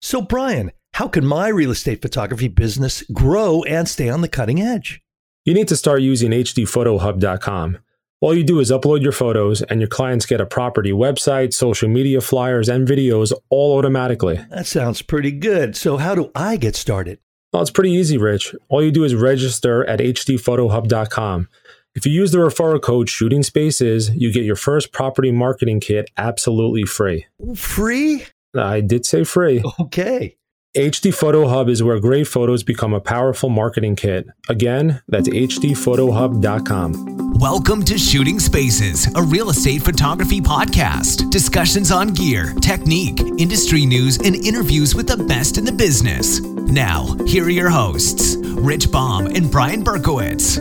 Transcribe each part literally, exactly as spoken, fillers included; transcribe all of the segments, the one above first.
So, Brian, how can my real estate photography business grow and stay on the cutting edge? You need to start using H D photo hub dot com. All you do is upload your photos and your clients get a property website, social media flyers, and videos all automatically. That sounds pretty good. So how do I get started? Well, it's pretty easy, Rich. All you do is register at H D photo hub dot com. If you use the referral code Shooting Spaces, you get your first property marketing kit absolutely free. Free? I did say free. Okay. H D Photo Hub is where great photos become a powerful marketing kit. Again, that's H D photo hub dot com. Welcome to Shooting Spaces, a real estate photography podcast. Discussions on gear, technique, industry news, and interviews with the best in the business. Now, here are your hosts, Rich Baum and Brian Berkowitz.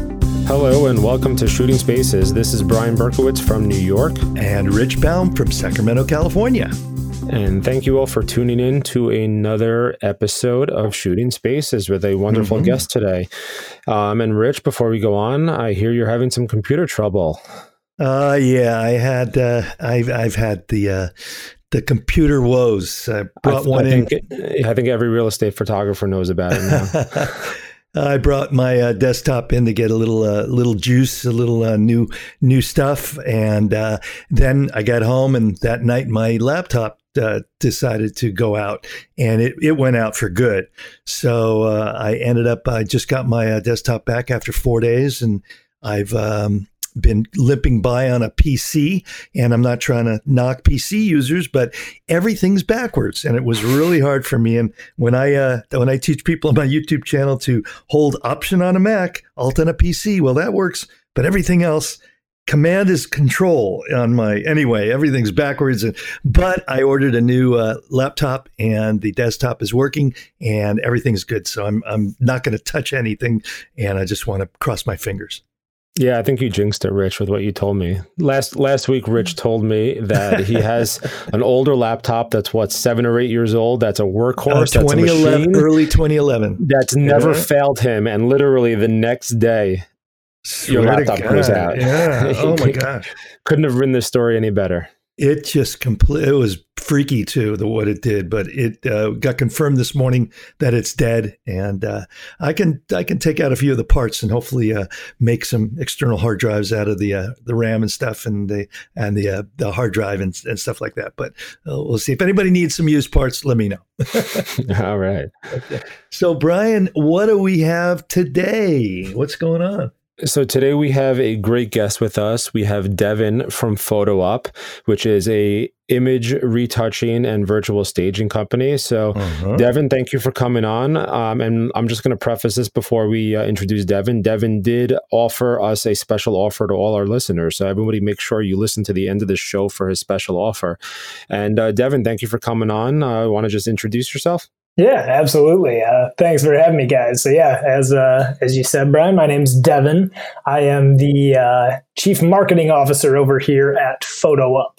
Hello and welcome to Shooting Spaces. This is Brian Berkowitz from New York. And Rich Baum from Sacramento, California. And thank you all for tuning in to another episode of Shooting Spaces with a wonderful mm-hmm. guest today. Um, and Rich, before we go on, I hear you're having some computer trouble. Uh, yeah, I had, uh, I've, I've had the, uh, the computer woes. I brought I, one I think, in. I think every real estate photographer knows about it now. I brought my uh, desktop in to get a little, uh, little juice, a little uh, new, new stuff, and uh, then I got home, and that night my laptop uh, decided to go out, and it, it went out for good. So uh, I ended up, I just got my uh, desktop back after four days, and I've um, been limping by on a P C, and I'm not trying to knock P C users, but everything's backwards, and it was really hard for me. And when I uh, when I teach people on my YouTube channel to hold Option on a Mac, Alt on a P C, well, that works, but everything else, Command is Control on my, anyway, everything's backwards. And, but I ordered a new uh, laptop, and the desktop is working, and everything's good. So I'm I'm not going to touch anything, and I just want to cross my fingers. Yeah, I think you jinxed it, Rich, with what you told me. Last last week, Rich told me that he has an older laptop that's, what, seven or eight years old. That's a workhorse. Uh, that's a machine. Early twenty eleven. That's never yeah. failed him. And literally the next day, Swear your laptop goes out. Yeah. Oh, my gosh. Couldn't have written this story any better. It just complete. It was freaky too, the what it did, but it uh, got confirmed this morning that it's dead, and uh, I can I can take out a few of the parts and hopefully uh, make some external hard drives out of the uh, the RAM and stuff, and the and the uh, the hard drive and, and stuff like that. But uh, we'll see. If anybody needs some used parts, let me know. All right. Okay. So, Brian, what do we have today? What's going on? So today we have a great guest with us. We have Devin from PhotoUp, which is a image retouching and virtual staging company. So uh-huh. Devin, thank you for coming on. Um, and I'm just going to preface this before we uh, introduce Devin. Devin did offer us a special offer to all our listeners. So everybody make sure you listen to the end of the show for his special offer. And uh, Devin, thank you for coming on. Uh, want to just introduce yourself? Yeah, absolutely. Uh, thanks for having me, guys. So yeah, as uh, as you said, Brian, my name's Devin. I am the uh, Chief Marketing Officer over here at PhotoUp.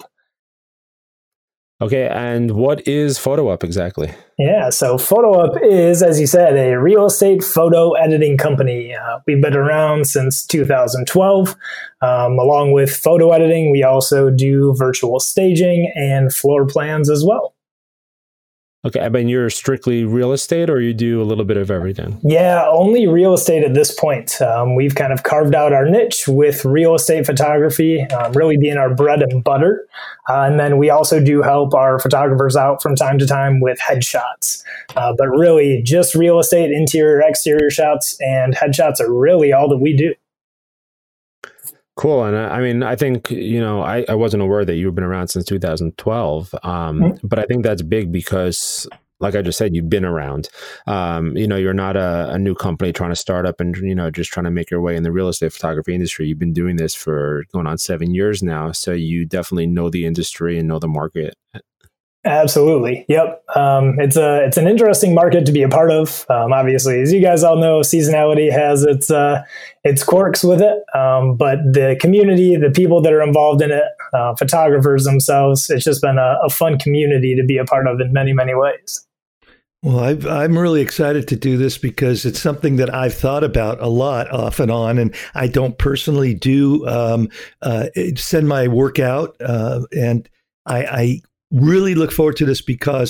Okay, and what is PhotoUp exactly? Yeah, so PhotoUp is, as you said, a real estate photo editing company. Uh, we've been around since two thousand twelve. Um, along with photo editing, we also do virtual staging and floor plans as well. Okay, I mean, you're strictly real estate, or you do a little bit of everything? Yeah, only real estate at this point. Um, we've kind of carved out our niche with real estate photography, um, really being our bread and butter. Uh, and then we also do help our photographers out from time to time with headshots. Uh, but really, just real estate, interior, exterior shots, and headshots are really all that we do. Cool. And I, I mean, I think, you know, I, I wasn't aware that you've been around since two thousand twelve. Um, mm-hmm. But I think that's big because, like I just said, you've been around. Um, you know, you're not a, a new company trying to start up and, you know, just trying to make your way in the real estate photography industry. You've been doing this for going on seven years now. So you definitely know the industry and know the market. Absolutely. Yep. Um, it's a it's an interesting market to be a part of. Um, obviously, as you guys all know, seasonality has its uh, its quirks with it. Um, but the community, the people that are involved in it, uh, photographers themselves, it's just been a, a fun community to be a part of in many, many ways. Well, I've, I'm really excited to do this because it's something that I've thought about a lot off and on, and I don't personally do um, uh, send my work out, uh, and I, I really look forward to this because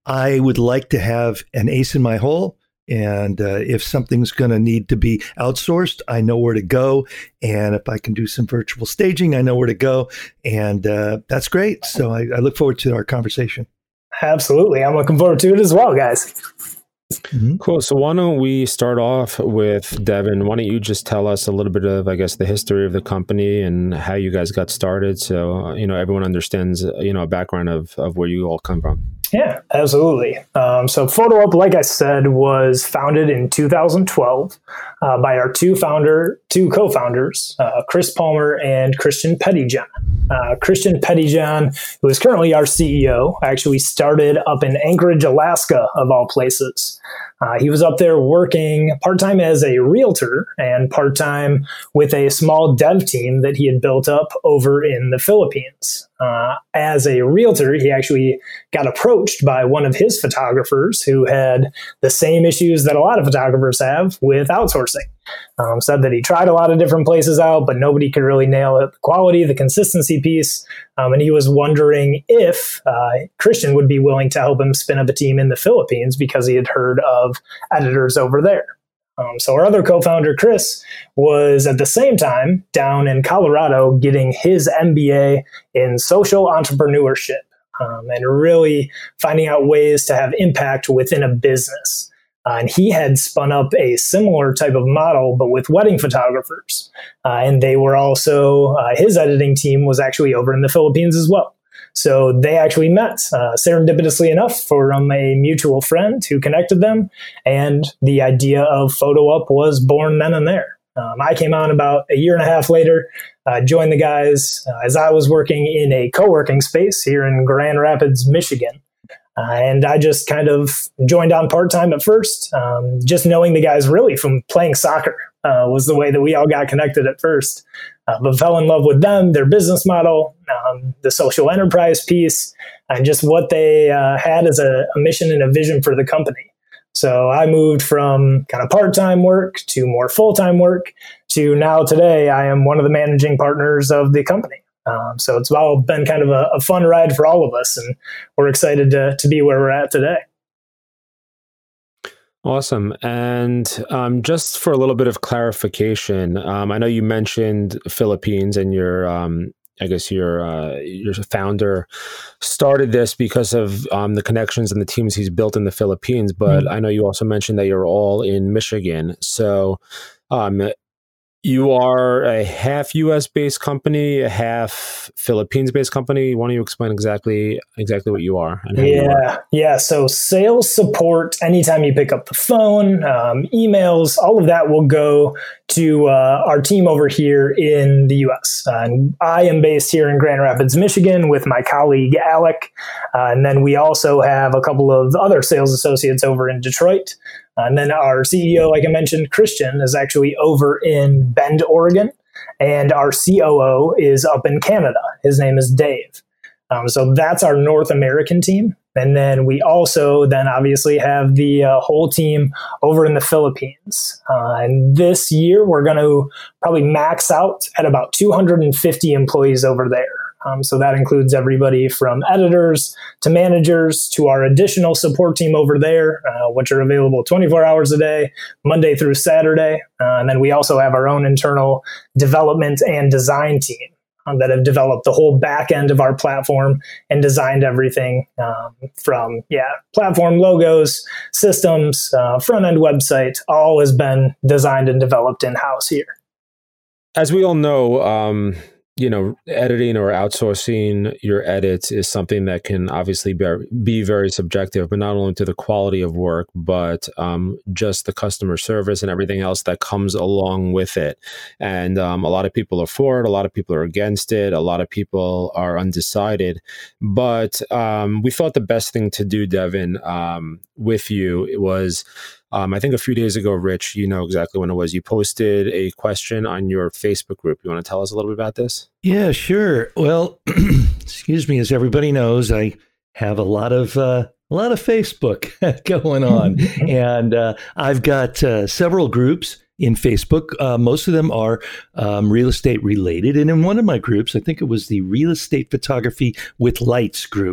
I would like to have an ace in my hole. And uh, if something's going to need to be outsourced, I know where to go. And if I can do some virtual staging, I know where to go. And uh, that's great. So I, I look forward to our conversation. Absolutely. I'm looking forward to it as well, guys. Mm-hmm. Cool. So why don't we start off with Devin? Why don't you just tell us a little bit of, I guess, the history of the company and how you guys got started, so uh, you know everyone understands, uh, you know, a background of of where you all come from. Yeah, absolutely. Um, so PhotoUp, like I said, was founded in two thousand twelve uh, by our two founder, two co-founders, uh, Chris Palmer and Christian Pettyjohn. Uh, Christian Pettyjohn, who is currently our C E O, actually started up in Anchorage, Alaska, of all places. Uh, he was up there working part-time as a realtor and part-time with a small dev team that he had built up over in the Philippines. Uh, as a realtor, he actually got approached by one of his photographers who had the same issues that a lot of photographers have with outsourcing. Um, said that he tried a lot of different places out, but nobody could really nail it, the quality, the consistency piece. Um, and he was wondering if uh, Christian would be willing to help him spin up a team in the Philippines because he had heard of editors over there. Um, so our other co-founder, Chris, was at the same time down in Colorado getting his M B A in social entrepreneurship um, and really finding out ways to have impact within a business. Uh, and he had spun up a similar type of model, but with wedding photographers. Uh, and they were also, uh, his editing team was actually over in the Philippines as well. So they actually met, uh, serendipitously enough, from a mutual friend who connected them. And the idea of PhotoUp was born then and there. Um, I came on about a year and a half later, uh, joined the guys uh, as I was working in a co-working space here in Grand Rapids, Michigan. Uh, and I just kind of joined on part-time at first, um, just knowing the guys really from playing soccer uh, was the way that we all got connected at first. Uh, but fell in love with them, their business model, um, the social enterprise piece, and just what they uh, had as a, a mission and a vision for the company. So I moved from kind of part-time work to more full-time work to now today I am one of the managing partners of the company. Um, so it's all been kind of a, a fun ride for all of us, and we're excited to to be where we're at today. Awesome. And um, just for a little bit of clarification, um, I know you mentioned Philippines, and your, um, I guess your uh, your founder started this because of um, the connections and the teams he's built in the Philippines. But mm-hmm. I know you also mentioned that you're all in Michigan. So um, you are a half U S based company, a half Philippines based company. Why don't you explain exactly exactly what you are? And how yeah, you are? yeah. So sales support, anytime you pick up the phone, um, emails, all of that will go to uh, our team over here in the U S. Uh, and I am based here in Grand Rapids, Michigan with my colleague, Alec. Uh, and then we also have a couple of other sales associates over in Detroit. Uh, and then our C E O, like I mentioned, Christian, is actually over in Bend, Oregon. And our C O O is up in Canada. His name is Dave. Um, so that's our North American team. And then we also then obviously have the uh, whole team over in the Philippines. Uh, and this year, we're going to probably max out at about two hundred fifty employees over there. Um, so that includes everybody from editors to managers to our additional support team over there, uh, which are available twenty-four hours a day, Monday through Saturday. Uh, and then we also have our own internal development and design team um, that have developed the whole back end of our platform and designed everything um, from, yeah, platform logos, systems, uh, front end website, all has been designed and developed in-house here. As we all know, um you know, editing or outsourcing your edits is something that can obviously be, be very subjective, but not only to the quality of work, but um, just the customer service and everything else that comes along with it. And um, a lot of people are for it. A lot of people are against it. A lot of people are undecided. But um, we thought the best thing to do, Devin, um, with you was Um, I think a few days ago, Rich, you know exactly when it was. You posted a question on your Facebook group. You want to tell us a little bit about this? Yeah, sure. Well, excuse me. As everybody knows, I have a lot of uh, a lot of Facebook going on, and uh, I've got uh, several groups in Facebook. Uh, most of them are um, real estate related, and in one of my groups, I think it was the Real Estate Photography with Lights group.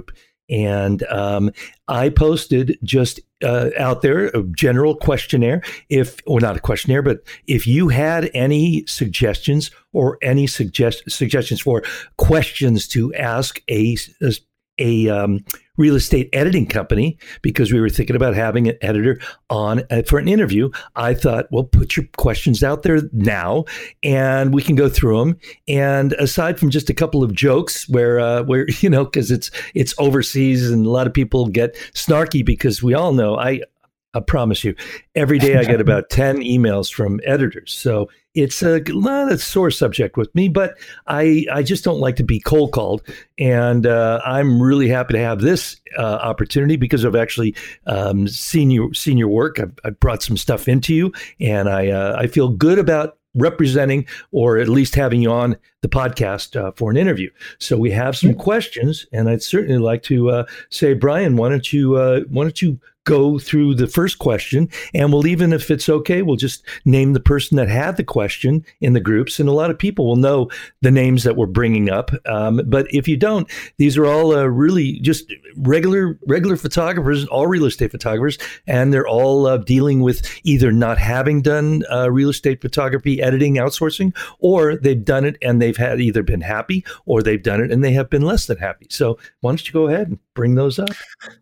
And um, I posted just uh, out there a general questionnaire. If, or not a questionnaire, but if you had any suggestions or any suggest suggestions for questions to ask a a, a um, real estate editing company, because we were thinking about having an editor on uh, for an interview, I thought, well, put your questions out there now, and we can go through them. And aside from just a couple of jokes, where uh, where you know, because it's it's overseas, and a lot of people get snarky, because we all know I. I promise you, every day I get about ten emails from editors. So it's a not a sore subject with me, but I, I just don't like to be cold called. And uh, I'm really happy to have this uh, opportunity, because I've actually um, seen, you, seen your work. I've, I've brought some stuff into you, and I, uh, I feel good about representing, or at least having you on the podcast uh, for an interview. So we have some questions, and I'd certainly like to uh, say, Brian, why don't you uh, why don't you go through the first question, and we'll, even if it's okay, we'll just name the person that had the question in the groups, and a lot of people will know the names that we're bringing up. Um, but if you don't, these are all uh, really just regular regular photographers, all real estate photographers, and they're all uh, dealing with either not having done uh, real estate photography editing outsourcing, or they've done it and they've had either been happy, or they've done it and they have been less than happy. So why don't you go ahead and bring those up?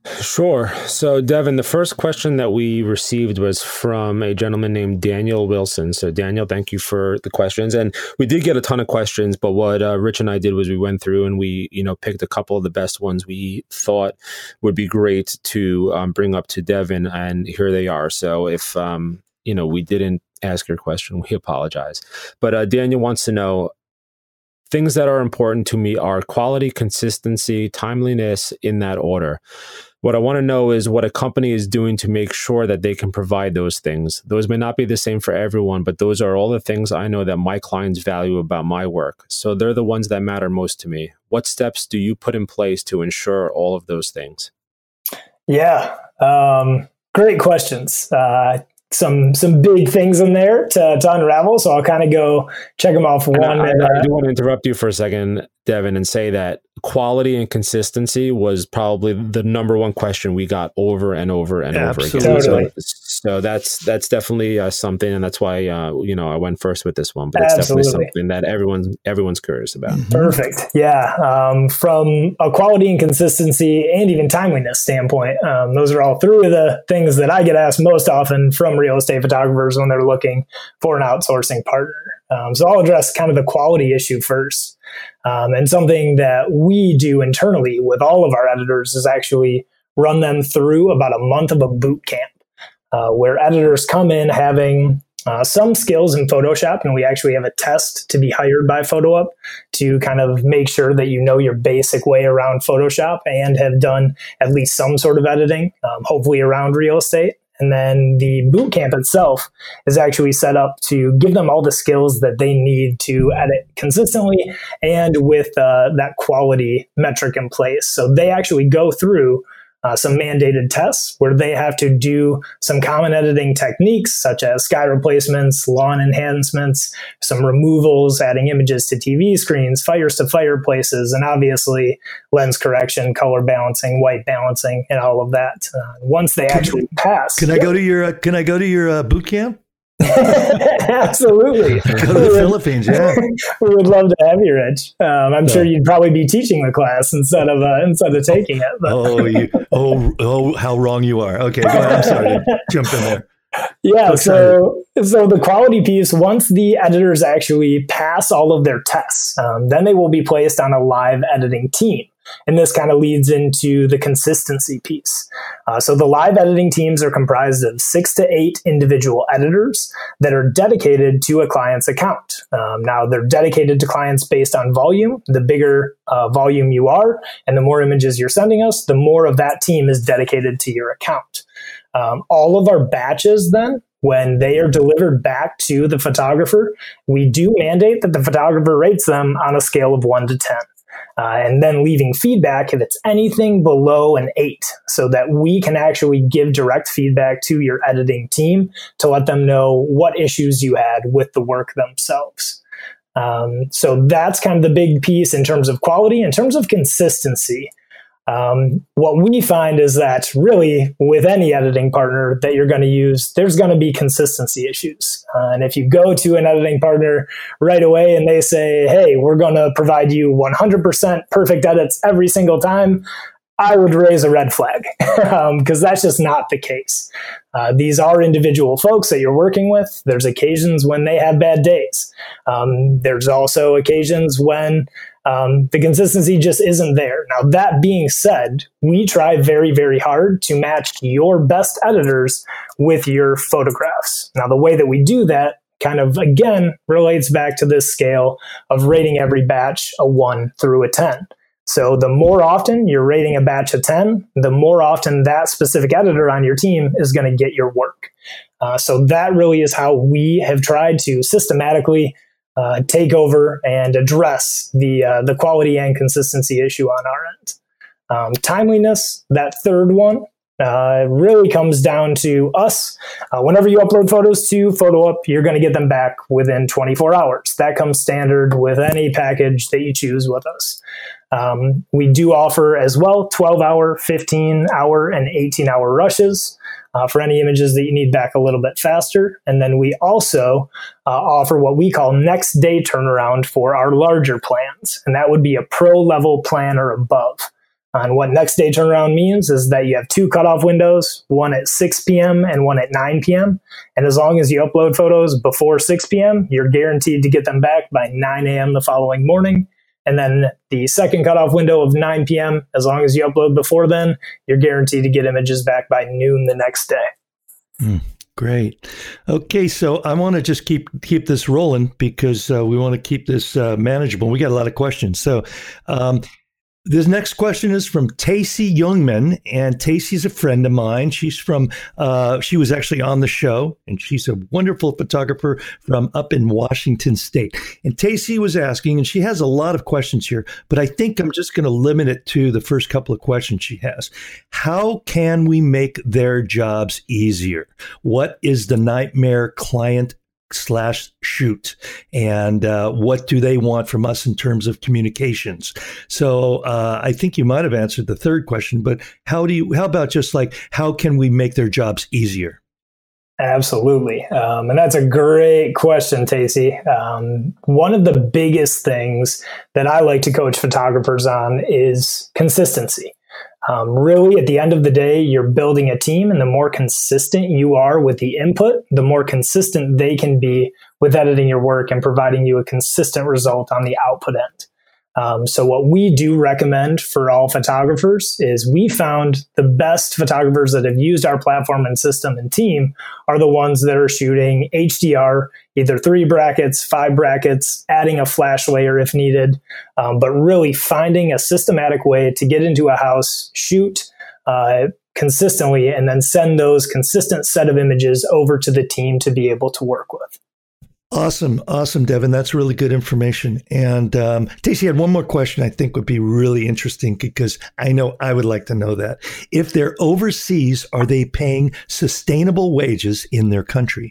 Sure. So Devin, the first question that we received was from a gentleman named Daniel Wilson. So Daniel, thank you for the questions. And we did get a ton of questions, but what uh, Rich and I did was we went through and we, you know, picked a couple of the best ones we thought would be great to um, bring up to Devin, and here they are. So if, um, you know, we didn't ask your question, we apologize. But uh, Daniel wants to know, things that are important to me are quality, consistency, timeliness, in that order. What I want to know is what a company is doing to make sure that they can provide those things. Those may not be the same for everyone, but those are all the things I know that my clients value about my work. So they're the ones that matter most to me. What steps do you put in place to ensure all of those things? Yeah, um, great questions. Uh, some some big things in there to, to unravel. So I'll kind of go check them off one. I, and, uh, I do want to interrupt you for a second, Devin, and say that quality and consistency was probably the number one question we got over and over and Absolutely. over again. So, so that's that's definitely uh, something, and that's why uh, you know I went first with this one. But it's Absolutely. definitely something that everyone's everyone's curious about. Perfect. Yeah, um, from a quality and consistency and even timeliness standpoint, um, those are all three of the things that I get asked most often from real estate photographers when they're looking for an outsourcing partner. Um, so I'll address kind of the quality issue first. Um, and something that we do internally with all of our editors is actually run them through about a month of a boot camp, uh, where editors come in having uh, some skills in Photoshop, and we actually have a test to be hired by PhotoUp to kind of make sure that you know your basic way around Photoshop and have done at least some sort of editing, um, hopefully around real estate. And then the boot camp itself is actually set up to give them all the skills that they need to edit consistently and with uh, that quality metric in place. So they actually go through uh, some mandated tests where they have to do some common editing techniques such as sky replacements, lawn enhancements, some removals, adding images to T V screens, fires to fireplaces, and obviously lens correction, color balancing, white balancing, and all of that. Uh, once they can, actually pass. Can I go to your uh, Can I go to your uh, boot camp? Absolutely. Go to the Philippines, yeah. We would love to have you, Rich. Um, I'm yeah. sure you'd probably be teaching the class instead of uh, instead of taking it. But. oh, you, oh, oh, how wrong you are. Okay, go ahead. I'm sorry to jump in there. Yeah, so so the quality piece, once the editors actually pass all of their tests, um, then they will be placed on a live editing team. And this kind of leads into the consistency piece. Uh, so the live editing teams are comprised of six to eight individual editors that are dedicated to a client's account. Um, now, they're dedicated to clients based on volume. The bigger uh, volume you are and the more images you're sending us, the more of that team is dedicated to your account. Um, all of our batches then, when they are delivered back to the photographer, we do mandate that the photographer rates them on a scale of one to ten. Uh, and then leaving feedback if it's anything below an eight, so that we can actually give direct feedback to your editing team to let them know what issues you had with the work themselves. Um, so that's kind of the big piece in terms of quality. In terms of consistency, Um, what we find is that really with any editing partner that you're going to use, there's going to be consistency issues. Uh, and if you go to an editing partner right away and they say, hey, we're going to provide you one hundred percent perfect edits every single time, I would raise a red flag because um, that's just not the case. Uh, these are individual folks that you're working with. There's occasions when they have bad days. Um, there's also occasions when um, the consistency just isn't there. Now, that being said, we try very, very hard to match your best editors with your photographs. Now, the way that we do that kind of, again, relates back to this scale of rating every batch a one through a ten. So the more often you're rating a batch a ten, the more often that specific editor on your team is going to get your work. Uh, so that really is how we have tried to systematically uh, take over and address the uh, the quality and consistency issue on our end. Um, timeliness, that third one, uh, really comes down to us. Uh, whenever you upload photos to PhotoUp, you're going to get them back within twenty-four hours. That comes standard with any package that you choose with us. Um, we do offer as well twelve hour, fifteen hour, and eighteen hour rushes uh, for any images that you need back a little bit faster. And then we also uh, offer what we call next day turnaround for our larger plans. And that would be a pro level plan or above. And what next day turnaround means is that you have two cutoff windows, one at six p.m. and one at nine p.m. And as long as you upload photos before six p.m., you're guaranteed to get them back by nine a.m. the following morning. And then the second cutoff window of nine p.m., as long as you upload before then, you're guaranteed to get images back by noon the next day. Mm, great. Okay, so I want to just keep keep this rolling because uh, we want to keep this uh, manageable. We got a lot of questions. So um, this next question is from Tacey Youngman, and Tacey's a friend of mine. She's from, uh, she was actually on the show, and she's a wonderful photographer from up in Washington State. And Tacey was asking, and she has a lot of questions here, but I think I'm just going to limit it to the first couple of questions she has. How can we make their jobs easier? What is the nightmare client slash shoot, and uh, what do they want from us in terms of communications? So uh, I think you might have answered the third question, but how do you, how about just like, how can we make their jobs easier? Absolutely. Um, and that's a great question, Tacey. Um, one of the biggest things that I like to coach photographers on is consistency. Um, really, at the end of the day, you're building a team, and the more consistent you are with the input, the more consistent they can be with editing your work and providing you a consistent result on the output end. Um, so what we do recommend for all photographers is we found the best photographers that have used our platform and system and team are the ones that are shooting H D R, either three brackets, five brackets, adding a flash layer if needed, um, but really finding a systematic way to get into a house, shoot uh, consistently, and then send those consistent set of images over to the team to be able to work with. Awesome. Awesome, Devin. That's really good information. And um, Tacey had one more question I think would be really interesting because I know I would like to know that. If they're overseas, are they paying sustainable wages in their country?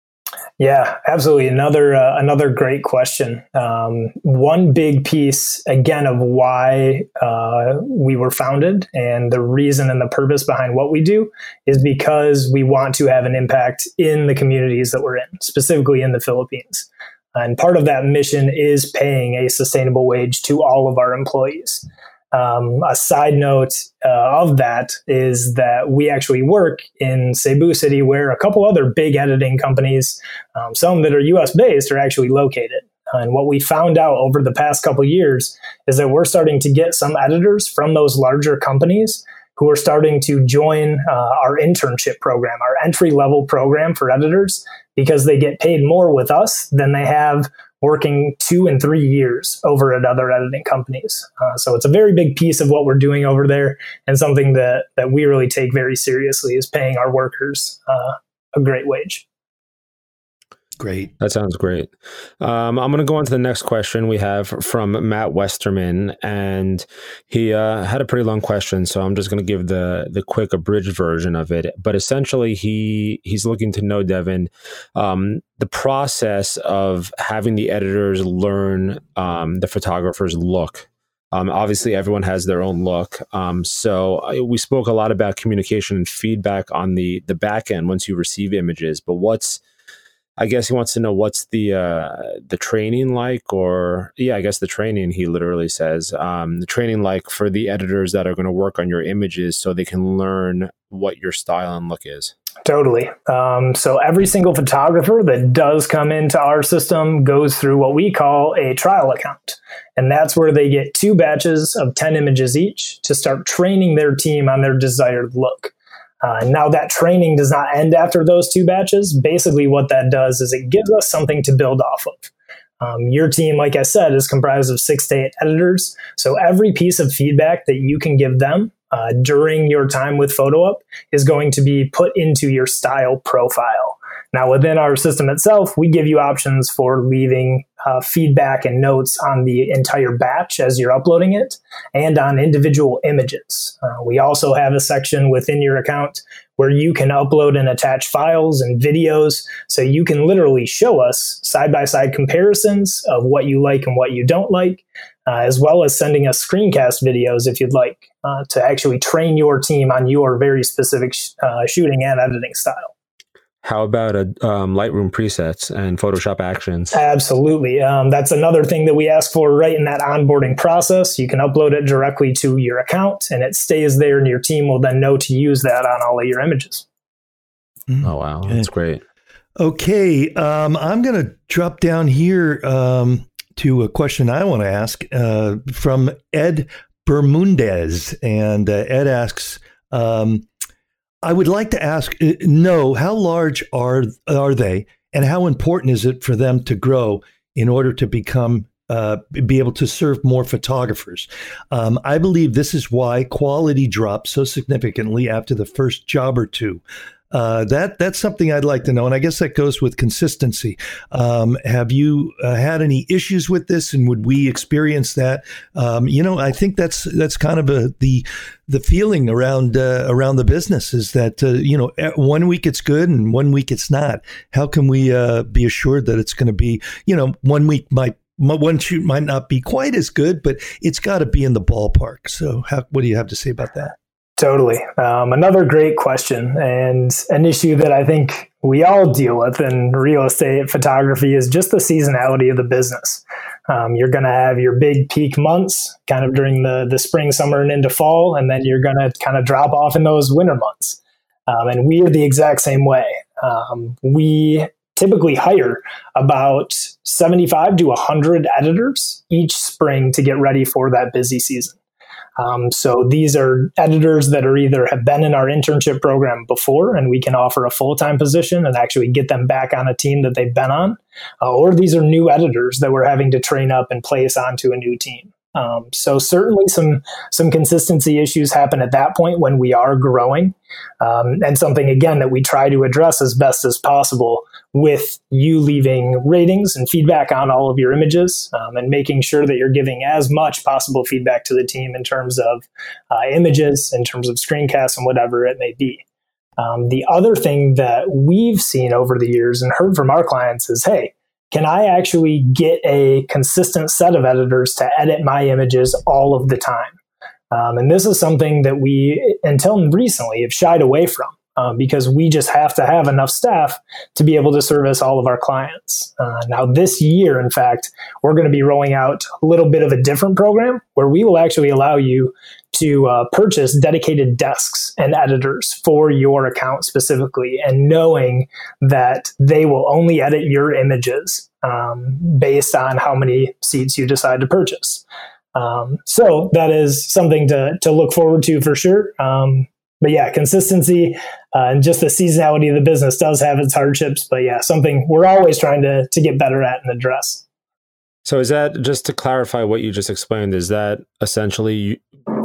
Yeah, absolutely. Another uh, another great question. Um, one big piece, again, of why uh, we were founded and the reason and the purpose behind what we do is because we want to have an impact in the communities that we're in, specifically in the Philippines. And part of that mission is paying a sustainable wage to all of our employees. Um, a side note uh, of that is that we actually work in Cebu City, where a couple other big editing companies, um, some that are U S based, are actually located. And what we found out over the past couple of years is that we're starting to get some editors from those larger companies who are starting to join uh, our internship program, our entry-level program for editors, because they get paid more with us than they have working two and three years over at other editing companies. Uh, so it's a very big piece of what we're doing over there, and something that, that we really take very seriously is paying our workers uh, a great wage. Great. That sounds great. Um, I'm going to go on to the next question we have from Matt Westerman, and he uh, had a pretty long question, so I'm just going to give the the quick abridged version of it. But essentially, he he's looking to know, Devin, um, the process of having the editors learn um, the photographer's look. Um, obviously, everyone has their own look. Um, so uh, we spoke a lot about communication and feedback on the the back end once you receive images. But what's, I guess he wants to know what's the uh, the training like, or yeah, I guess the training. He literally says um, the training like for the editors that are going to work on your images, so they can learn what your style and look is. Totally. Um, so every single photographer that does come into our system goes through what we call a trial account. And that's where they get two batches of ten images each to start training their team on their desired look. Uh, now that training does not end after those two batches. Basically what that does is it gives us something to build off of. Um, your team, like I said, is comprised of six to eight editors. So every piece of feedback that you can give them uh, during your time with PhotoUp is going to be put into your style profile. Now, within our system itself, we give you options for leaving uh, feedback and notes on the entire batch as you're uploading it and on individual images. Uh, we also have a section within your account where you can upload and attach files and videos, so you can literally show us side-by-side comparisons of what you like and what you don't like, uh, as well as sending us screencast videos if you'd like, uh, to actually train your team on your very specific sh- uh, shooting and editing style. How about a, um, Lightroom presets and Photoshop actions? Absolutely. Um, that's another thing that we ask for right in that onboarding process. You can upload it directly to your account and it stays there, and your team will then know to use that on all of your images. Oh, wow. That's great. Okay. Um, I'm going to drop down here um, to a question I want to ask uh, from Ed Bermudez. And uh, Ed asks, um, I would like to ask, uh, know how large are are they, and how important is it for them to grow in order to become uh, be able to serve more photographers? Um, I believe this is why quality drops so significantly after the first job or two. Uh, that that's something I'd like to know, and I guess that goes with consistency. Um, have you uh, had any issues with this, and would we experience that? Um, you know, I think that's that's kind of a, the the feeling around uh, around the business is that uh, you know, one week it's good and one week it's not. How can we uh, be assured that it's going to be, you know, one week might one shoot might not be quite as good, but it's got to be in the ballpark. So, how, what do you have to say about that? Totally. Um, another great question, and an issue that I think we all deal with in real estate photography is just the seasonality of the business. Um, you're going to have your big peak months kind of during the, the spring, summer, and into fall, and then you're going to kind of drop off in those winter months. Um, and we are the exact same way. Um, we typically hire about seventy-five to one hundred editors each spring to get ready for that busy season. Um, so these are editors that are either have been in our internship program before, and we can offer a full-time position and actually get them back on a team that they've been on, uh, or these are new editors that we're having to train up and place onto a new team. Um, so certainly some some consistency issues happen at that point when we are growing, um, and something, again, that we try to address as best as possible with you leaving ratings and feedback on all of your images, um, and making sure that you're giving as much possible feedback to the team in terms of uh, images, in terms of screencasts, and whatever it may be. Um, the other thing that we've seen over the years and heard from our clients is, hey, can I actually get a consistent set of editors to edit my images all of the time? Um, and this is something that we, until recently, have shied away from. Um, because we just have to have enough staff to be able to service all of our clients. Uh, now, this year, in fact, we're going to be rolling out a little bit of a different program where we will actually allow you to uh, purchase dedicated desks and editors for your account specifically, and knowing that they will only edit your images um, based on how many seats you decide to purchase. Um, so that is something to, to look forward to for sure. Um, But yeah, consistency uh, and just the seasonality of the business does have its hardships. But yeah, something we're always trying to to get better at and address. So is that, just to clarify what you just explained, is that essentially, you,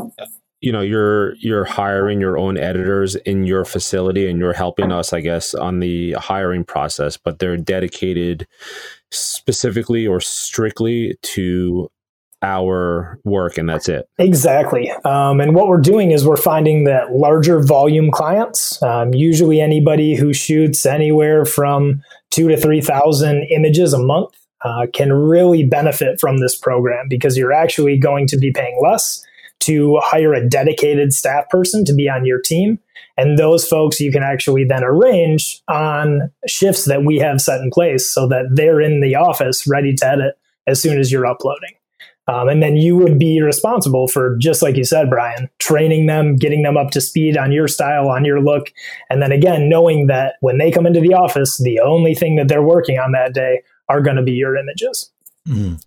you know, you're you're hiring your own editors in your facility and you're helping us, I guess, on the hiring process, but they're dedicated specifically or strictly to our work, and that's it? Exactly. Um, and what we're doing is we're finding that larger volume clients, um, usually anybody who shoots anywhere from two to three thousand images a month, uh, can really benefit from this program, because you're actually going to be paying less to hire a dedicated staff person to be on your team. And those folks you can actually then arrange on shifts that we have set in place so that they're in the office ready to edit as soon as you're uploading. Um, and then you would be responsible for, just like you said, Brian, training them, getting them up to speed on your style, on your look. And then again, knowing that when they come into the office, the only thing that they're working on that day are going to be your images. Mm.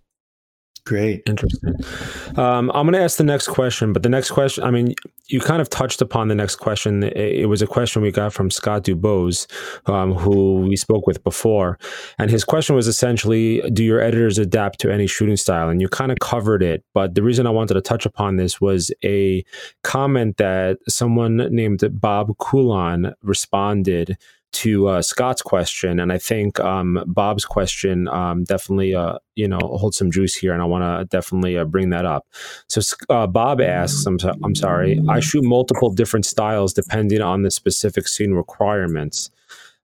Great. Interesting. Um, I'm going to ask the next question, but the next question, I mean, you kind of touched upon the next question. It was a question we got from Scott Dubose, um, who we spoke with before. And his question was essentially, do your editors adapt to any shooting style? And you kind of covered it. But the reason I wanted to touch upon this was a comment that someone named Bob Coulon responded to uh, Scott's question. And I think um, Bob's question um, definitely, uh, you know, holds some juice here. And I want to definitely uh, bring that up. So uh, Bob asks, I'm, so, I'm sorry, I shoot multiple different styles depending on the specific scene requirements.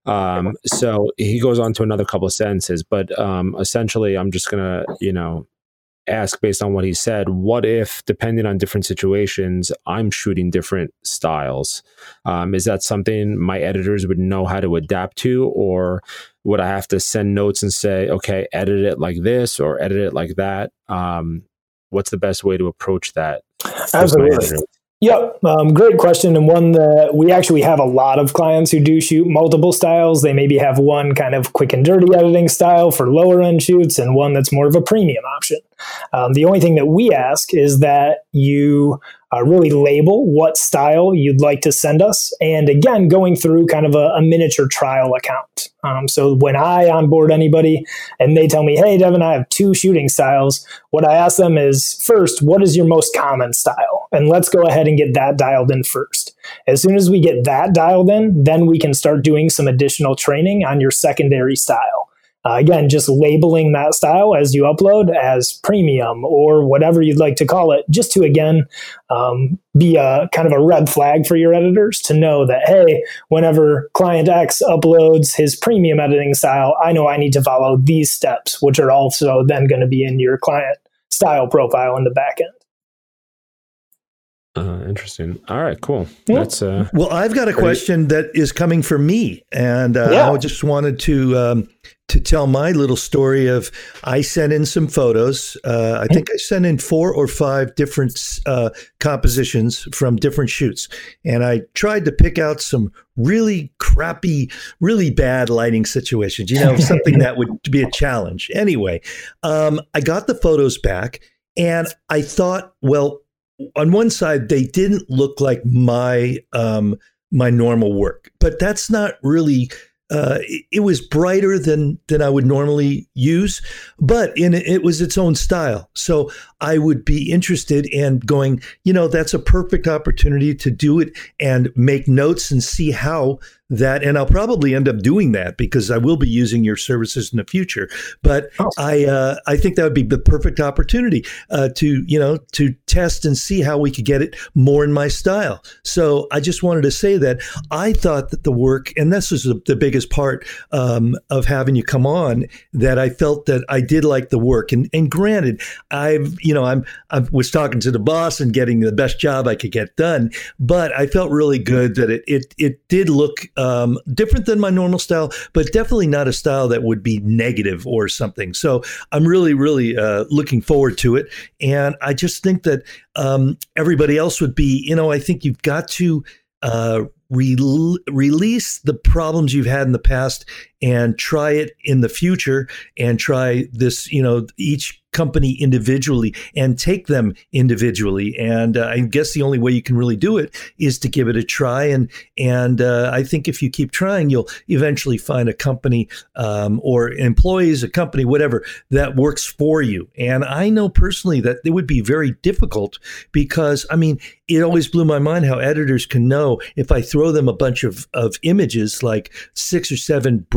Um, so he goes on to another couple of sentences, but um, essentially I'm just going to, you know, ask based on what he said, what if, depending on different situations, I'm shooting different styles? Um, is that something my editors would know how to adapt to, or would I have to send notes and say, okay, edit it like this or edit it like that? Um, what's the best way to approach that? Absolutely. Yep. Um, great question. And one that we actually have a lot of clients who do shoot multiple styles. They maybe have one kind of quick and dirty editing style for lower end shoots and one that's more of a premium option. Um, the only thing that we ask is that you uh, really label what style you'd like to send us. And again, going through kind of a, a miniature trial account. Um, so when I onboard anybody and they tell me, hey, Devin, I have two shooting styles, what I ask them is, first, what is your most common style? And let's go ahead and get that dialed in first. As soon as we get that dialed in, then we can start doing some additional training on your secondary style. Uh, again, just labeling that style as you upload as premium or whatever you'd like to call it, just to, again, um, be a kind of a red flag for your editors to know that, hey, whenever client X uploads his premium editing style, I know I need to follow these steps, which are also then going to be in your client style profile in the back end. Uh, interesting. All right, cool. That's uh, well, I've got a question that is coming from me, and uh, yeah. I just wanted to um, to tell my little story of I sent in some photos. Uh, I think I sent in four or five different uh, compositions from different shoots, and I tried to pick out some really crappy, really bad lighting situations. You know, something that would be a challenge. Anyway, um, I got the photos back, and I thought, well, on one side, they didn't look like my um, my normal work, but that's not really. Uh, it, it was brighter than than I would normally use, but in it was its own style. So I would be interested in going, you know, that's a perfect opportunity to do it and make notes and see how that, and I'll probably end up doing that because I will be using your services in the future. But oh. I uh, I think that would be the perfect opportunity uh, to, you know, to test and see how we could get it more in my style. So I just wanted to say that I thought that the work, and this is the biggest part um, of having you come on, that I felt that I did like the work. And, and granted, I've, you know, I'm I was talking to the boss and getting the best job I could get done, but I felt really good that it it it did look Um, different than my normal style, but definitely not a style that would be negative or something. So I'm really, really uh, looking forward to it. And I just think that um, everybody else would be, you know, I think you've got to uh, re- release the problems you've had in the past and try it in the future, and try this, you know, each company individually and take them individually. And uh, I guess the only way you can really do it is to give it a try. And and uh, I think if you keep trying, you'll eventually find a company um, or employees, a company, whatever, that works for you. And I know personally that it would be very difficult because, I mean, it always blew my mind how editors can know if I throw them a bunch of, of images, like six or seven brand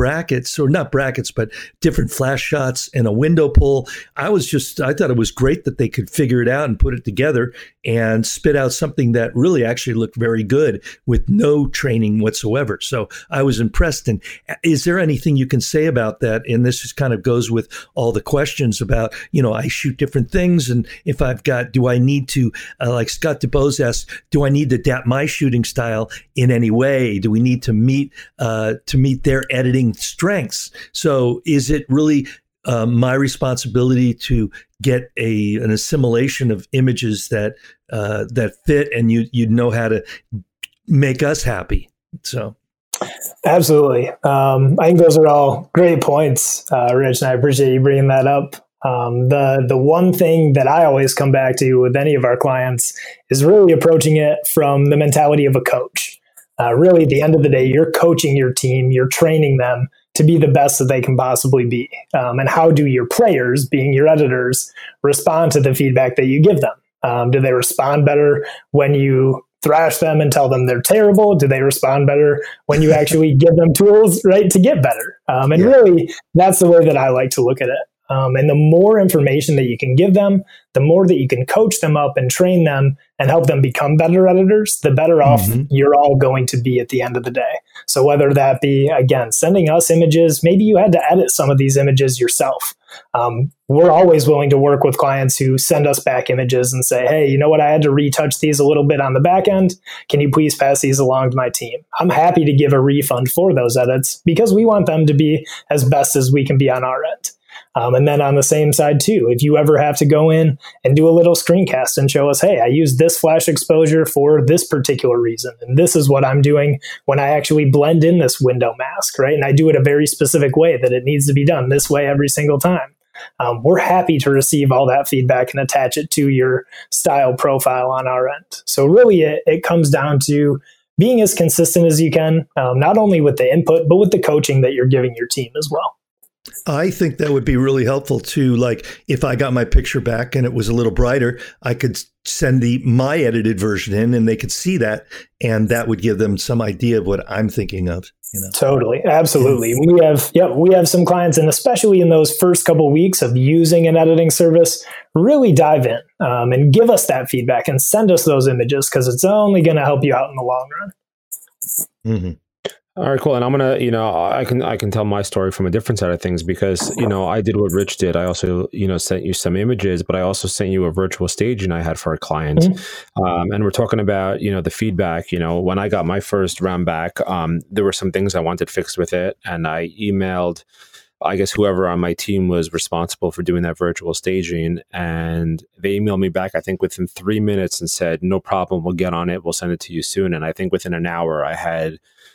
brackets, or not brackets, but different flash shots and a window pull. I was just, I thought it was great that they could figure it out and put it together and spit out something that really actually looked very good with no training whatsoever. So I was impressed. And is there anything you can say about that? And this just kind of goes with all the questions about, you know, I shoot different things. And if I've got, do I need to, uh, like Scott DuBose asked, do I need to adapt my shooting style in any way? Do we need to meet, uh, to meet their editing strengths? So is it really uh, my responsibility to get a an assimilation of images that uh, that fit, and you you know how to make us happy? So, absolutely, um, I think those are all great points, uh, Rich, and I appreciate you bringing that up. Um, the the one thing that I always come back to with any of our clients is really approaching it from the mentality of a coach. Uh, really, at the end of the day, you're coaching your team, you're training them to be the best that they can possibly be. Um, and how do your players, being your editors, respond to the feedback that you give them? Um, do they respond better when you thrash them and tell them they're terrible? Do they respond better when you actually give them tools, right, to get better? Um, and yeah. really, that's the way that I like to look at it. Um, and the more information that you can give them, the more that you can coach them up and train them and help them become better editors, the better off mm-hmm. you're all going to be at the end of the day. So whether that be, again, sending us images, maybe you had to edit some of these images yourself. Um, we're always willing to work with clients who send us back images and say, hey, you know what, I had to retouch these a little bit on the back end. Can you please pass these along to my team? I'm happy to give a refund for those edits because we want them to be as best as we can be on our end. Um, and then on the same side too, if you ever have to go in and do a little screencast and show us, hey, I used this flash exposure for this particular reason, and this is what I'm doing when I actually blend in this window mask, right? And I do it a very specific way that it needs to be done this way every single time. Um, we're happy to receive all that feedback and attach it to your style profile on our end. So really it, it comes down to being as consistent as you can, um, not only with the input, but with the coaching that you're giving your team as well. I think that would be really helpful too. Like if I got my picture back and it was a little brighter, I could send the my edited version in and they could see that. And that would give them some idea of what I'm thinking of. You know? Totally. Absolutely. We have, yeah, we have some clients, and especially in those first couple of weeks of using an editing service, really dive in um, and give us that feedback and send us those images, because it's only going to help you out in the long run. Mm-hmm. All right, cool. And I'm gonna, you know, I can I can tell my story from a different side of things, because, you know, I did what Rich did. I also, you know, sent you some images, but I also sent you a virtual staging I had for a client. Mm-hmm. Um, and we're talking about, you know, the feedback. You know, when I got my first round back, um, there were some things I wanted fixed with it, and I emailed, I guess, whoever on my team was responsible for doing that virtual staging, and they emailed me back, I think, within three minutes and said, no problem, we'll get on it, we'll send it to you soon. And I think within an hour, I had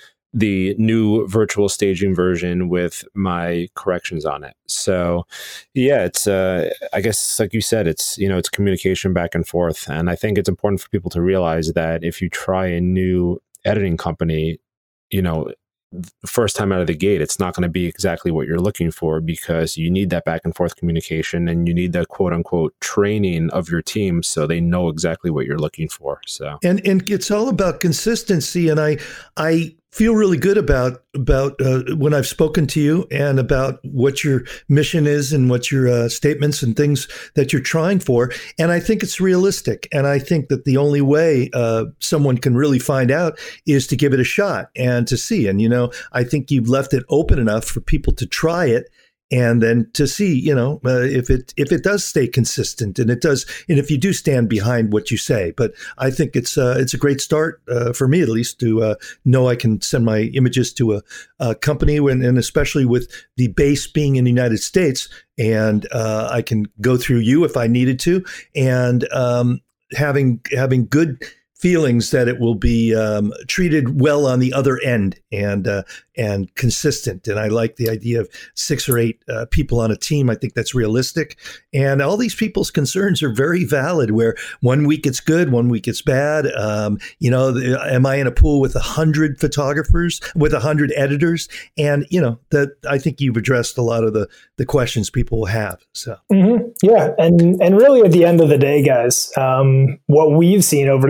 the new virtual staging version with my corrections on it. So yeah, it's, uh, I guess, like you said, it's, you know, it's communication back and forth. And I think it's important for people to realize that if you try a new editing company, you know, first time out of the gate, it's not going to be exactly what you're looking for, because you need that back and forth communication, and you need that quote unquote training of your team so they know exactly what you're looking for. So, and, and it's all about consistency. And I, I, feel really good about about uh, when I've spoken to you and about what your mission is and what your uh, statements and things that you're trying for. And I think it's realistic. And I think that the only way uh, someone can really find out is to give it a shot and to see. And, you know, I think you've left it open enough for people to try it, and then to see, you know, uh, if it if it does stay consistent, and it does, and if you do stand behind what you say. But I think it's uh, it's a great start uh, for me, at least, to uh, know I can send my images to a, a company, when, and especially with the base being in the United States, and uh, I can go through you if I needed to, and um, having having good feelings that it will be um, treated well on the other end, and uh, and consistent. And I like the idea of six or eight uh, people on a team. I think that's realistic. And all these people's concerns are very valid, where one week it's good, one week it's bad. Um, you know, am I in a pool with a hundred photographers, with a hundred editors? And, you know, that I think you've addressed a lot of the, the questions people will have. So, mm-hmm. yeah. And, and really at the end of the day, guys, um, what we've seen over the years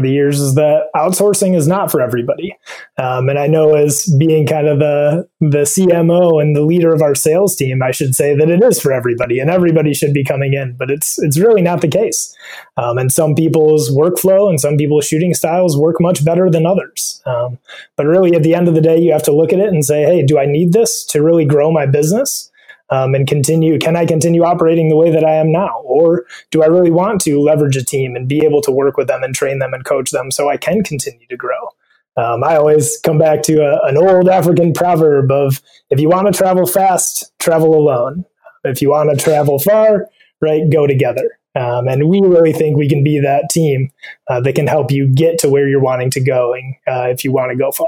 is that outsourcing is not for everybody. Um, and I know as being kind of the, the C M O and the leader of our sales team, I should say that it is for everybody and everybody should be coming in, but it's, it's really not the case. Um, and some people's workflow and some people's shooting styles work much better than others. Um, but really at the end of the day, you have to look at it and say, hey, do I need this to really grow my business? Um, and continue, can I continue operating the way that I am now? Or do I really want to leverage a team and be able to work with them and train them and coach them so I can continue to grow? Um, I always come back to a, an old African proverb of, if you want to travel fast, travel alone. If you want to travel far, right, go together. Um, and we really think we can be that team uh, that can help you get to where you're wanting to go uh, if you want to go far.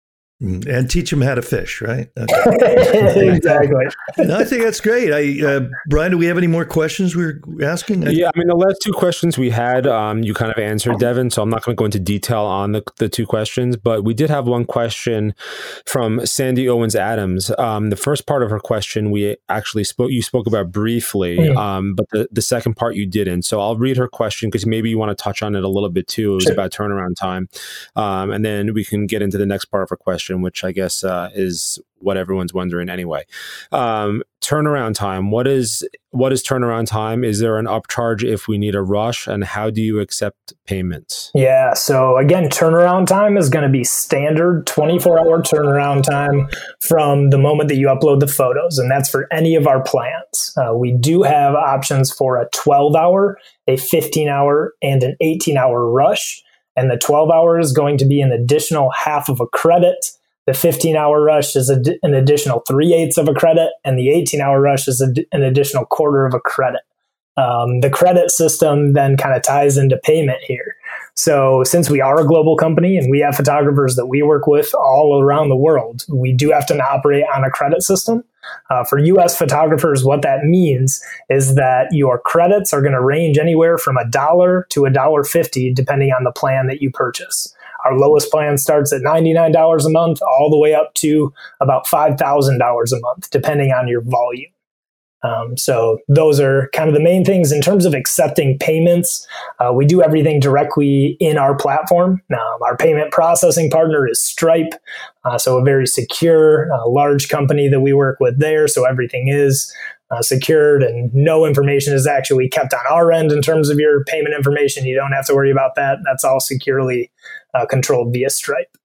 And teach them how to fish, right? Okay. Exactly. No, I think that's great. I, uh, Brian, do we have any more questions we we're asking? Yeah, I mean, the last two questions we had, um, you kind of answered, Devin, so I'm not going to go into detail on the, the two questions, but we did have one question from Sandy Owens Adams. Um, the first part of her question, we actually spoke, you spoke about briefly, mm. um, but the, the second part you didn't. So I'll read her question because maybe you want to touch on it a little bit too. It was sure. about turnaround time. Um, and then we can get into the next part of her question, which I guess uh, is what everyone's wondering anyway. Um, turnaround time. What is what is turnaround time? Is there an upcharge if we need a rush? And how do you accept payments? Yeah. So again, turnaround time is going to be standard twenty-four hour turnaround time from the moment that you upload the photos. And that's for any of our plans. Uh, we do have options for a twelve hour, a fifteen hour, and an eighteen hour rush. And the twelve hour is going to be an additional half of a credit. The fifteen hour rush is a, an additional three eighths of a credit, and the eighteen hour rush is a, an additional quarter of a credit. Um, the credit system then kind of ties into payment here. So since we are a global company and we have photographers that we work with all around the world, we do have to operate on a credit system. Uh, for U S photographers, what that means is that your credits are going to range anywhere from a dollar to a dollar fifty, depending on the plan that you purchase. Our lowest plan starts at ninety-nine dollars a month, all the way up to about five thousand dollars a month, depending on your volume. Um, so those are kind of the main things. In terms of accepting payments, uh, we do everything directly in our platform. Um, our payment processing partner is Stripe, uh, so a very secure, uh, large company that we work with there. So everything is uh, secured and no information is actually kept on our end in terms of your payment information. You don't have to worry about that. That's all securely uh, controlled via Stripe.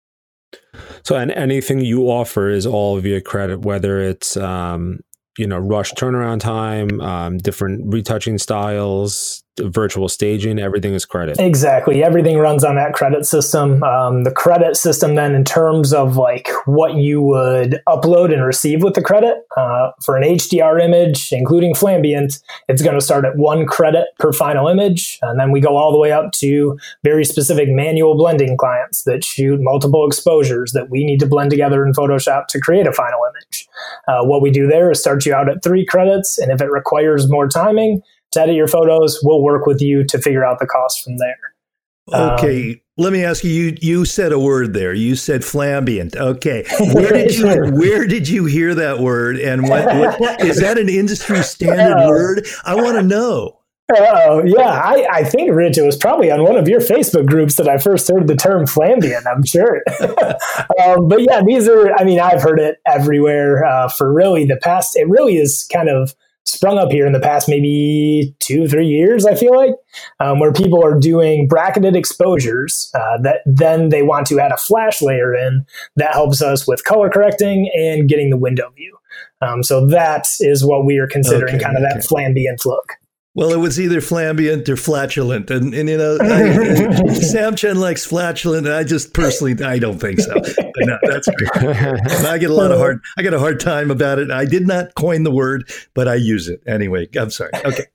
So, and anything you offer is all via credit, whether it's, um, you know, rush turnaround time, um, different retouching styles, virtual staging, everything is credit. Exactly. Everything runs on that credit system. Um, the credit system then in terms of like what you would upload and receive with the credit, uh, for an H D R image, including Flambient, it's going to start at one credit per final image. And then we go all the way up to very specific manual blending clients that shoot multiple exposures that we need to blend together in Photoshop to create a final image. Uh, what we do there is start you out at three credits. And if it requires more timing to edit your photos, we'll work with you to figure out the cost from there. Okay, um, let me ask you, you. You said a word there. You said Flambient. Okay, where did you where did you hear that word? And what, what is that an industry standard uh, word? I want to know. Oh, yeah. I, I think, Rich, it was probably on one of your Facebook groups that I first heard the term Flambient, I'm sure. um, but yeah, these are, I mean, I've heard it everywhere uh, for really the past, it really is kind of sprung up here in the past maybe two, three years, I feel like, um, where people are doing bracketed exposures uh, that then they want to add a flash layer in that helps us with color correcting and getting the window view. Um, so that is what we are considering okay, kind of okay. that Flambient look. Well, it was either Flambient or flatulent. And, and you know, I, Sam Chen likes flatulent. And I just personally, I don't think so. But no, that's great. I get a lot of hard, I get a hard time about it. I did not coin the word, but I use it. Anyway, I'm sorry. Okay.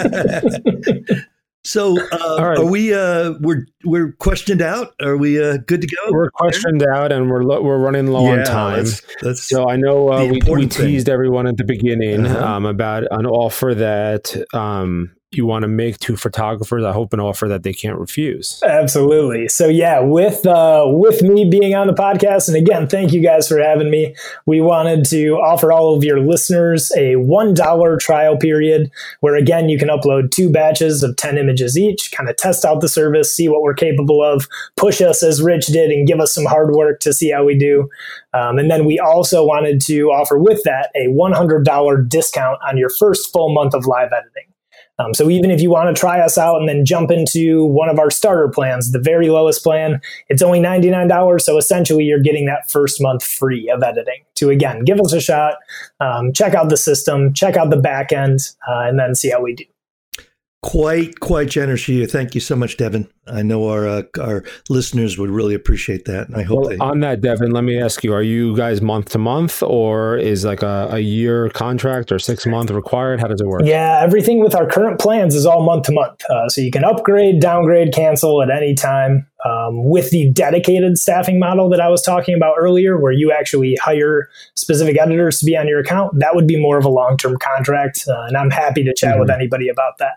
So uh, right. are we, uh, we're, we're questioned out? Are we uh, good to go? We're questioned out and we're, lo- we're running low yeah, on time. That's, that's so I know uh, we, we teased everyone at the beginning uh-huh. um, about an offer that um, you want to make to photographers, I hope an offer that they can't refuse. Absolutely. So yeah, with uh, with me being on the podcast, and again, thank you guys for having me. We wanted to offer all of your listeners a one dollar trial period where, again, you can upload two batches of ten images each, kind of test out the service, see what we're capable of, push us as Rich did, and give us some hard work to see how we do. Um, and then we also wanted to offer with that a one hundred dollars discount on your first full month of live editing. Um, so even if you want to try us out and then jump into one of our starter plans, the very lowest plan, it's only ninety-nine dollars. So essentially you're getting that first month free of editing to, again, give us a shot, um, check out the system, check out the back end, uh, and then see how we do. Quite, quite generous of you. Thank you so much, Devin. I know our uh, our listeners would really appreciate that, and I hope well, they. On that, Devin, let me ask you: are you guys month to month, or is like a, a year contract or six month required? How does it work? Yeah, everything with our current plans is all month to month, uh, so you can upgrade, downgrade, cancel at any time. Um, with the dedicated staffing model that I was talking about earlier, where you actually hire specific editors to be on your account, that would be more of a long term contract, uh, and I'm happy to chat mm-hmm. with anybody about that.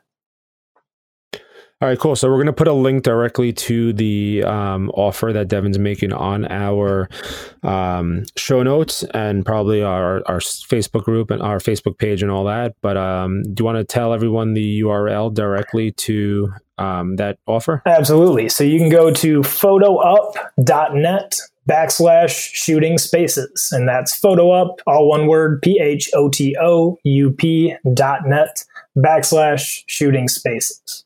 All right, cool. So we're going to put a link directly to the um, offer that Devin's making on our um, show notes and probably our, our Facebook group and our Facebook page and all that. But um, do you want to tell everyone the U R L directly to um, that offer? Absolutely. So you can go to photoup.net backslash shooting spaces. And that's photoup, all one word, P H O T O U P dot net backslash shooting spaces.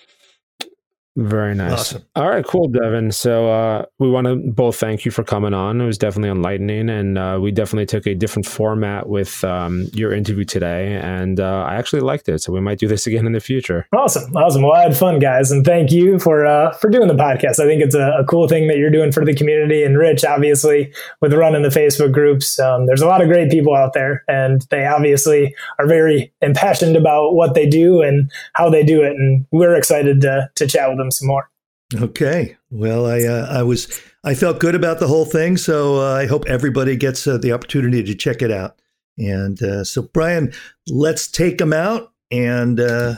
Very nice. Awesome. All right, cool, Devin. So uh, we want to both thank you for coming on. It was definitely enlightening, and uh, we definitely took a different format with um, your interview today, and uh, I actually liked it. So we might do this again in the future. Awesome, awesome. Well, I had fun, guys, and thank you for uh, for doing the podcast. I think it's a, a cool thing that you're doing for the community, and Rich, obviously, with running the Facebook groups. Um, there's a lot of great people out there, and they obviously are very impassioned about what they do and how they do it, and we're excited to to chat with them some more. Okay. Well, I uh, I was I felt good about the whole thing, so uh, I hope everybody gets uh, the opportunity to check it out. And uh, so, Brian, let's take them out. And uh,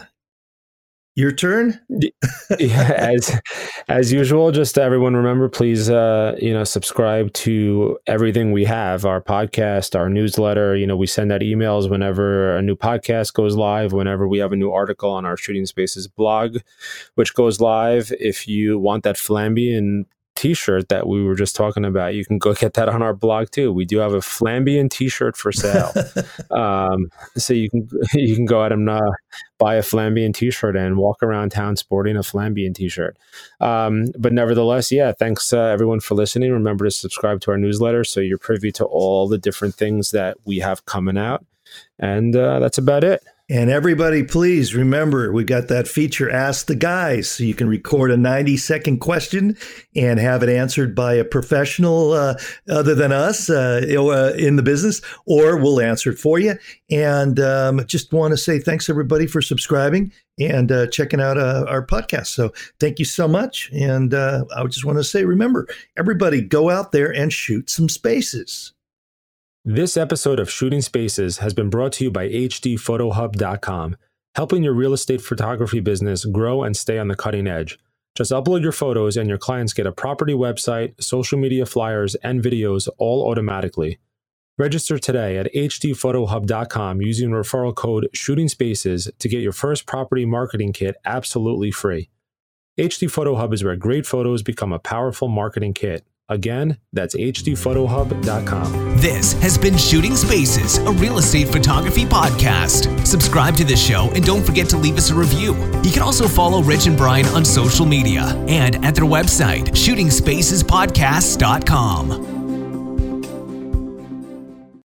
your turn. Yeah, as as usual, just everyone remember, please, uh, you know, subscribe to everything we have, our podcast, our newsletter. You know, we send out emails whenever a new podcast goes live, whenever we have a new article on our Shooting Spaces blog, which goes live. If you want that Flambian t-shirt that we were just talking about, you can go get that on our blog too. We do have a Flambian t-shirt for sale. um, so you can you can go out and uh, buy a Flambian t-shirt and walk around town sporting a Flambian t-shirt. Um, but nevertheless, yeah, thanks uh, everyone for listening. Remember to subscribe to our newsletter so you're privy to all the different things that we have coming out. And uh, that's about it. And everybody, please remember, we got that feature, Ask the Guys. So you can record a ninety second question and have it answered by a professional uh, other than us uh, in the business, or we'll answer it for you. And um, just want to say thanks, everybody, for subscribing and uh, checking out uh, our podcast. So thank you so much. And uh, I just want to say, remember, everybody go out there and shoot some spaces. This episode of Shooting Spaces has been brought to you by H D photo hub dot com, helping your real estate photography business grow and stay on the cutting edge. Just upload your photos and your clients get a property website, social media flyers, and videos all automatically. Register today at H D photo hub dot com using referral code Shooting Spaces to get your first property marketing kit absolutely free. H D Photo Hub is where great photos become a powerful marketing kit. Again, that's H D photo hub dot com. This has been Shooting Spaces, a real estate photography podcast. Subscribe to the show and don't forget to leave us a review. You can also follow Rich and Brian on social media and at their website, shooting spaces podcast dot com.